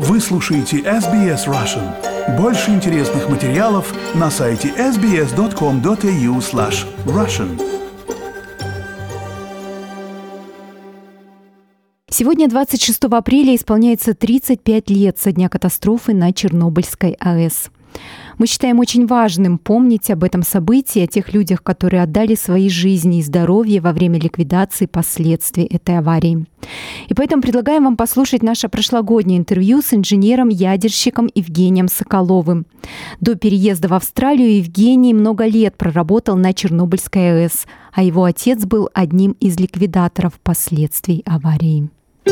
Вы слушаете SBS Russian. Больше интересных материалов на сайте sbs.com.au/russian. Сегодня, 26 апреля, исполняется 35 лет со дня катастрофы на Чернобыльской АЭС. Мы считаем очень важным помнить об этом событии, о тех людях, которые отдали свои жизни и здоровье во время ликвидации последствий этой аварии. И поэтому предлагаем вам послушать наше прошлогоднее интервью с инженером-ядерщиком Евгением Соколовым. До переезда в Австралию Евгений много лет проработал на Чернобыльской АЭС, а его отец был одним из ликвидаторов последствий аварии.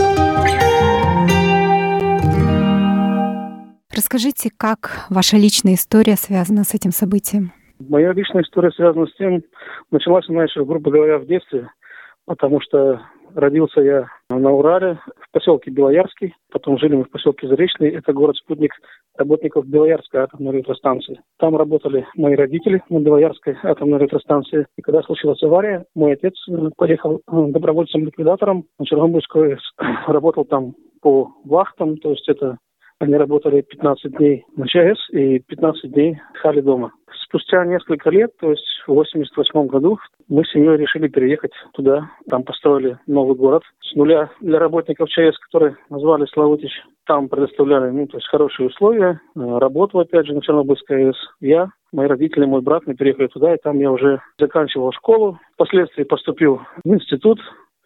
Расскажите, как ваша личная история связана с этим событием? Моя личная история связана с тем, началась она еще, грубо говоря, в детстве, потому что родился я на Урале, в поселке Белоярский, потом жили мы в поселке Заречный, это город-спутник работников Белоярской атомной электростанции. Там работали мои родители на Белоярской атомной электростанции. И когда случилась авария, мой отец поехал добровольцем-ликвидатором на Чернобыльскую АЭС. Работал там по вахтам, то есть это они работали 15 дней на ЧАЭС и 15 дней хали дома. Спустя несколько лет, то есть в 1988 году, мы с семьей решили переехать туда. Там построили новый город с нуля для работников ЧАЭС, которые назвали Славутич. Там предоставляли то есть хорошие условия, работу, опять же, на Чернобыльской АЭС. Я, мои родители, мой брат, мы переехали туда, и там я уже заканчивал школу. Впоследствии поступил в институт,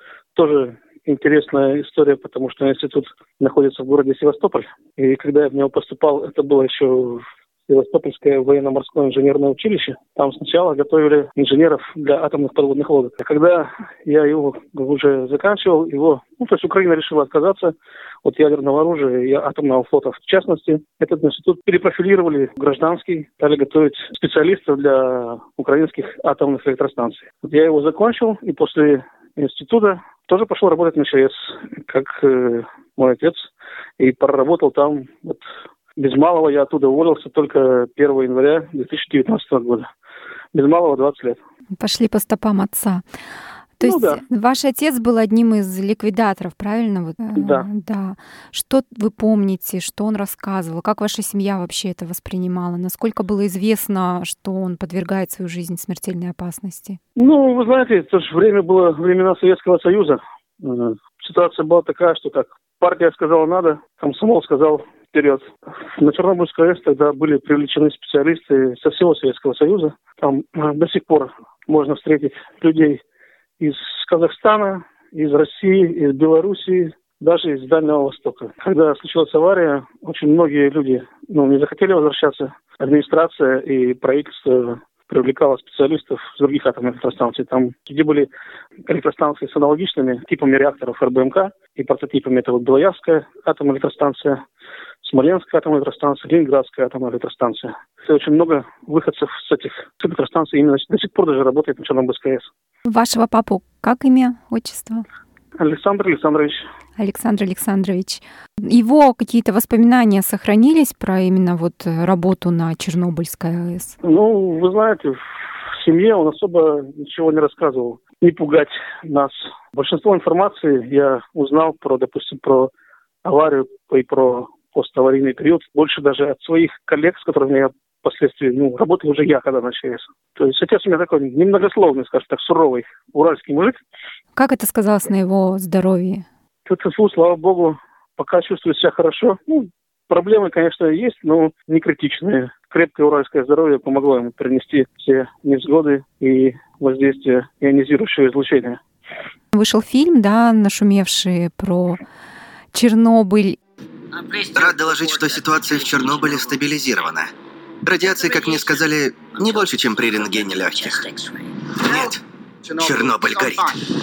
тоже интересная история, потому что институт находится в городе Севастополь. И когда я в него поступал, это было еще Севастопольское военно-морское инженерное училище. Там сначала готовили инженеров для атомных подводных лодок. А когда я его уже заканчивал, то есть Украина решила отказаться от ядерного оружия и атомного флота в частности. Этот институт перепрофилировали в гражданский, стали готовить специалистов для украинских атомных электростанций. Я его закончил, и после института тоже пошел работать на ЧАЭС, как мой отец, и проработал там. Без малого я оттуда уволился только 1 января 2019 года. Без малого 20 лет. Пошли по стопам отца. То есть да. Ваш отец был одним из ликвидаторов, правильно? Да. Да. Что вы помните, что он рассказывал? Как ваша семья вообще это воспринимала? Насколько было известно, что он подвергает свою жизнь смертельной опасности? Вы знаете, это же время было времена Советского Союза. Ситуация была такая, что как партия сказала надо, комсомол сказал вперед. На Чернобыльской АЭС тогда были привлечены специалисты со всего Советского Союза. Там до сих пор можно встретить людей из Казахстана, из России, из Белоруссии, даже из Дальнего Востока. Когда случилась авария, очень многие люди не захотели возвращаться. Администрация и правительство привлекало специалистов с других атомных электростанций. Там, где были электростанции с аналогичными типами реакторов РБМК и прототипами, это Белоярская атомная электростанция, Смоленская атомная электростанция, Ленинградская атомная электростанция. И очень много выходцев с этих электростанций именно до сих пор даже работает на Чернобыльской АЭС. Вашего папу как имя, отчество? Александр Александрович. Александр Александрович. Его какие-то воспоминания сохранились про именно работу на Чернобыльской АЭС? Вы знаете, в семье он особо ничего не рассказывал. Не пугать нас. Большинство информации я узнал про аварию и про поставарийный период больше даже от своих коллег, с которыми я впоследствии работал уже я, когда на ЧАЭС. То есть отец у меня такой немногословный, скажем так, суровый уральский мужик. Как это сказалось на его здоровье? Слава богу, пока чувствую себя хорошо. Проблемы, конечно, есть, но не критичные. Крепкое уральское здоровье помогло ему перенести все невзгоды и воздействие ионизирующего излучения. Вышел фильм, нашумевший про Чернобыль. Рад доложить, что ситуация в Чернобыле стабилизирована. Радиации, как мне сказали, не больше, чем при рентгене легких. Нет, Чернобыль горит.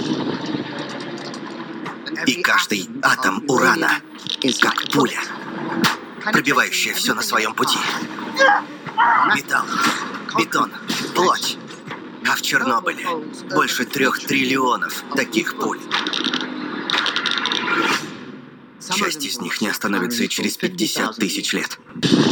И каждый атом урана, как пуля, пробивающая все на своем пути. Металл, бетон, плоть. А в Чернобыле больше 3 триллионов таких пуль. Часть из них не остановится и через 50 тысяч лет.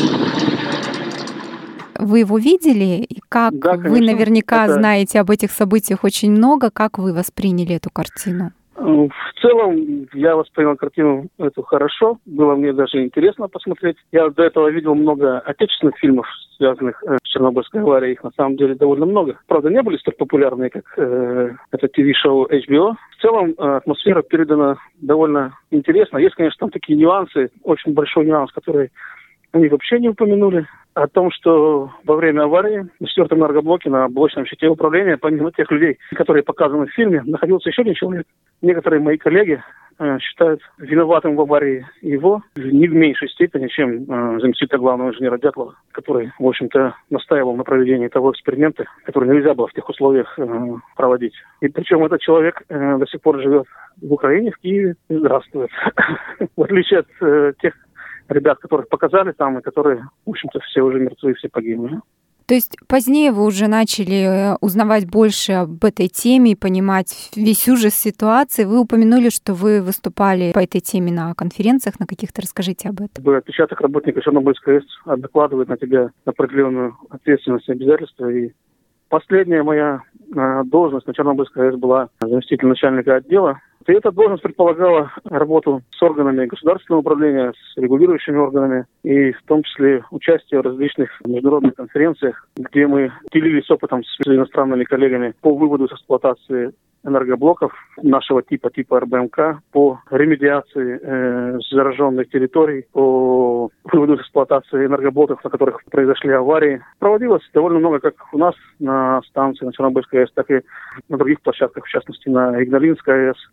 Вы его видели? И как да, конечно, вы наверняка знаете об этих событиях очень много. Как вы восприняли эту картину? В целом, я воспринял картину эту хорошо. Было мне даже интересно посмотреть. Я до этого видел много отечественных фильмов, связанных с Чернобыльской аварией. Их на самом деле довольно много. Правда, не были столь популярные, как это ТВ-шоу HBO. В целом, атмосфера передана довольно интересно. Есть, конечно, там такие нюансы. Очень большой нюанс, который они вообще не упомянули. О том, что во время аварии на 4-м энергоблоке на блочном щите управления, помимо тех людей, которые показаны в фильме, находился еще один человек. Некоторые мои коллеги считают виноватым в аварии его не в меньшей степени, чем заместитель главного инженера Дятлова, который, в общем-то, настаивал на проведении того эксперимента, который нельзя было в тех условиях проводить. И причем этот человек до сих пор живет в Украине, в Киеве, и здравствует. В отличие от тех ребят, которых показали там, и которые, в общем-то, все уже мертвы, все погибли. То есть позднее вы уже начали узнавать больше об этой теме и понимать весь ужас ситуации. Вы упомянули, что вы выступали по этой теме на конференциях, на каких-то. Расскажите об этом. Отпечаток работника Чернобыльской АЭС накладывает на тебя определенную ответственность и обязательства. И последняя моя должность на Чернобыльской АЭС была заместитель начальника отдела. И эта должность предполагала работу с органами государственного управления, с регулирующими органами, и в том числе участие в различных международных конференциях, где мы делились опытом с иностранными коллегами по выводу с эксплуатации энергоблоков нашего типа РБМК, по ремедиации зараженных территорий, по выводу с эксплуатации энергоблоков, на которых произошли аварии. Проводилось довольно много как у нас на станции, на Чернобыльской АЭС, так и на других площадках, в частности на Игналинской АЭС,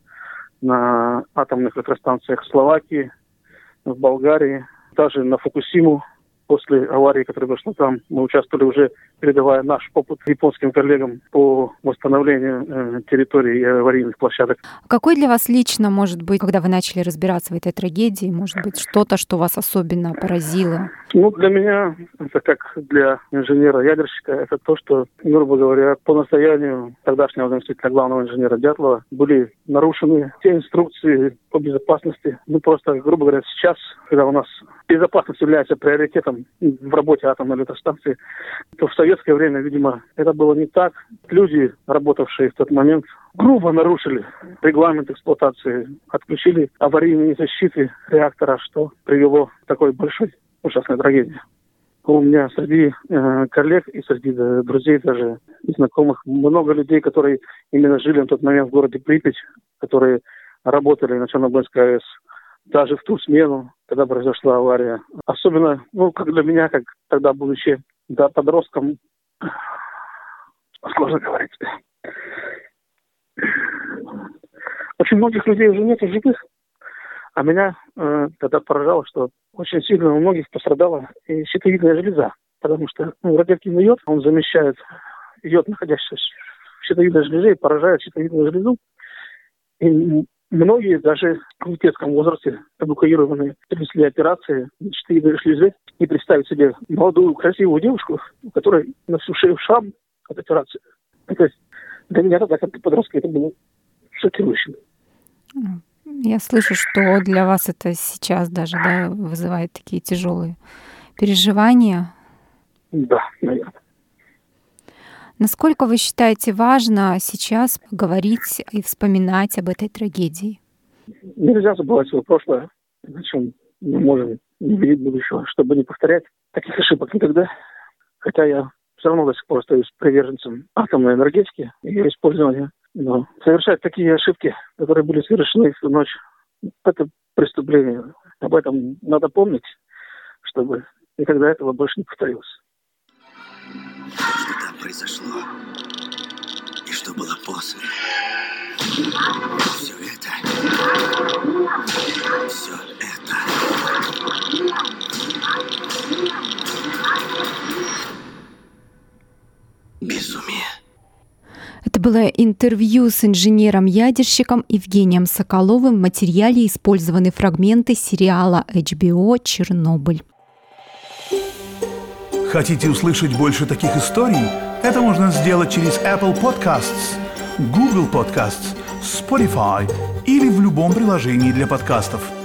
на атомных электростанциях в Словакии, в Болгарии, даже на Фукусиму. После аварии, которая произошла там, мы участвовали уже, передавая наш опыт японским коллегам по восстановлению территорий и аварийных площадок. Какой для вас лично, может быть, когда вы начали разбираться в этой трагедии, может быть, что-то, что вас особенно поразило? Для меня, это как для инженера-ядерщика, это то, что, грубо говоря, по настоянию тогдашнего заместителя главного инженера Дятлова были нарушены те инструкции по безопасности. Просто, грубо говоря, сейчас, когда у нас безопасность является приоритетом в работе атомной электростанции, то в советское время, видимо, это было не так. Люди, работавшие в тот момент, грубо нарушили регламент эксплуатации, отключили аварийные защиты реактора, что привело к такой большой ужасной трагедии. У меня среди коллег и среди друзей даже и знакомых много людей, которые именно жили в тот момент в городе Припять, которые работали на Чернобыльской АЭС, даже в ту смену, когда произошла авария. Особенно, как для меня, как тогда будучи подростком, сложно говорить. Очень многих людей уже нет живых, а меня тогда поражало, что очень сильно у многих пострадала и щитовидная железа, потому что радиоактивный йод, он замещает йод, находящийся в щитовидной железе, и поражает щитовидную железу. И многие даже в детском возрасте эвакуированные перенесли операции щитовидной железы. И представить себе молодую, красивую девушку, у которой на всю шею шрам от операции. То есть для меня тогда, как подростка, это было шокирующим. Я слышу, что для вас это сейчас даже вызывает такие тяжелые переживания. Да, наверное. Насколько вы считаете важно сейчас говорить и вспоминать об этой трагедии? Нельзя забывать свое прошлое, иначе мы можем не видеть будущего, чтобы не повторять таких ошибок никогда. Хотя я все равно до сих пор остаюсь приверженцем атомной энергетики и ее использования. Но совершать такие ошибки, которые были совершены в ту ночь, это преступление. Об этом надо помнить, чтобы никогда этого больше не повторилось. Что там произошло? И что было после? Все это... безумие. Это было интервью с инженером-ядерщиком Евгением Соколовым. В материале использованы фрагменты сериала HBO «Чернобыль». Хотите услышать больше таких историй? Это можно сделать через Apple Podcasts, Google Podcasts, Spotify или в любом приложении для подкастов.